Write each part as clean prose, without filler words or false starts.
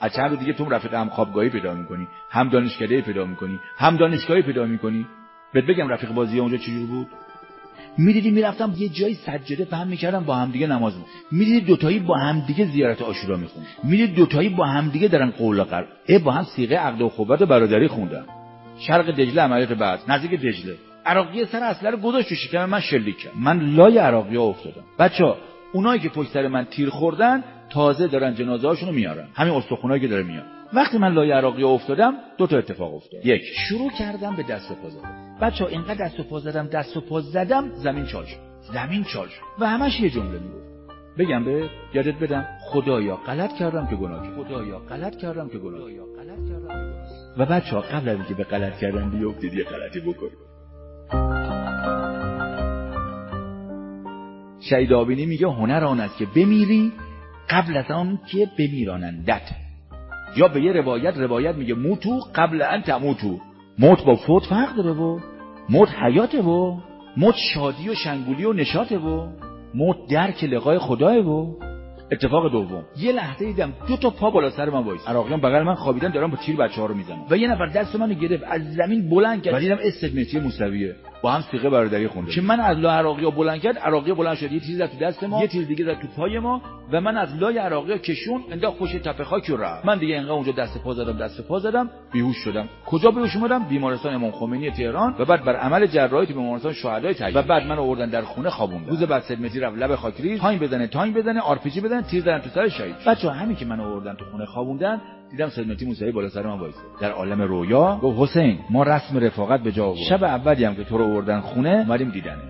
از چند روز دیگه تو رفیق هم خوابگاهی پیدا می‌کنی، هم دانشکده پیدا می‌کنی، هم دانشگاهی پیدا می‌کنی. بهت بگم رفیق بازی اونجا چجور بود؟ می‌دیدی میرفتم یه جایی سجاده پهن می‌کردم با هم دیگه نماز می‌خوندن. می‌دیدی دوتایی با هم دیگه زیارت عاشورا می‌خوندن. می‌دیدی دوتایی با هم دیگه دارن قول و قرار. با هم صیغه عقد و اخوت برادری خوندن. شرق دجله عملیات بعد نزدیک دجله. عراقی سر اصله رو گذاشت تو شکم من شلیک کرد. من لای عراقی‌ها افتادم. بچه‌ها اونایی که پشت سر من تیر خوردن تازه دارن جنازه‌هاشون رو میارن. همین استخونایی که داره میاد. وقتی من لای عراقی‌ها افتادم دو تا اتفاق افتاد. یک، شروع کردم به دست و پا زدن. بچه‌ها اینقدر دست و پا زدم زمین چال شد. و همش یه جمله میگفت. بگم به یادت بدم خدایا غلط کردم که گناه کردم. و بچه‌ها قبل از اینکه به غلط کردن بیافتید یه غلطی بکنید. شهید آبینی میگه هنر آن است که بمیری قبل از آن که بمیرانندت. یا به یه روایت میگه موتو قبل ان تموتو. موت با فوت فرق داره و موت حیاته و موت شادی و شنگولی و نشاطه و موت درک لقای خداه و اتفاق دوم یه لحظه دیدم دو تا پا بالا سر من وایس. عراقیان بغل من خوابیدن دارن با تیر بچه‌ها رو میزنن و یه نفر دست منو گرفت از زمین بلند کرد و دیدم استدمتی موسویه با هم صیغه برادری خونده. که من از لای عراقی‌ها بلند کرد، عراقی بلند شد یه تیر زد تو دست ما، یه تیر دیگه زد تو پای ما و من از لای عراقی‌ها کشون انداخت خوش تپه خاک رو رفت. من دیگه انقدر اونجا دست پا زدم بیهوش شدم. کجا بیهوش اومدم؟ بیمارستان امام خمینی تهران و بعد بر عمل جراحی تو بیمارستان شهدای تایید و بعد من آوردن در خونه خوابوندن. روز بعد استدمتی رفت لب خاکریز تایم بزنه آرپیجی بزنه تیر زدن تو سر شهید. بچه‌ها همین که من آوردن تو خونه خوابوندن دیدم استدمتی موسوی بالا سر من وایسه در عالم رویا. گفت حسین ما رسم رفاقت به جا آوردیم. شب اولی هم که تو رو آوردن خونه اومدیم دیدنه.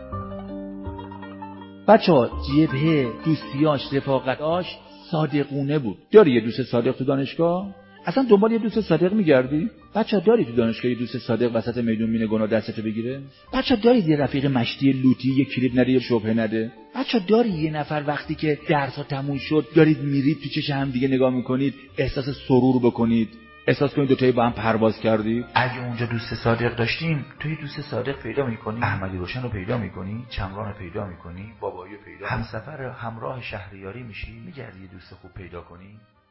بچه‌ها جبهه دوستیاش رفاقتاش صادقونه بود. داری یه دوست صادق تو دانشگاه؟ اصلا دنبال یه دوست صادق میگردی؟ بچه‌ها داری تو دانشگاه یه دوست صادق وسط میدون مینه گناه دستتو بگیره؟ بچه‌ها داری یه رفیق مشتی لوتی یه کلیپ نده یه شبهه نده؟ بچه‌ها داری یه نفر وقتی که درس‌ها تموم شد دارید میرید تو چش هم دیگه نگاه میکنید احساس سرور بکنید، احساس کنید دوتایی با هم پرواز کردید؟ اگه اونجا دوست صادق داشتیم تو یه دوست صادق پیدا میکنی، احمدی روشن رو پیدا میکنی، چمران رو پیدا میکنی، بابایی رو پیدا، همسفر همراه شهریاری میشی، میگردی یه دوست خوب پیدا کنی.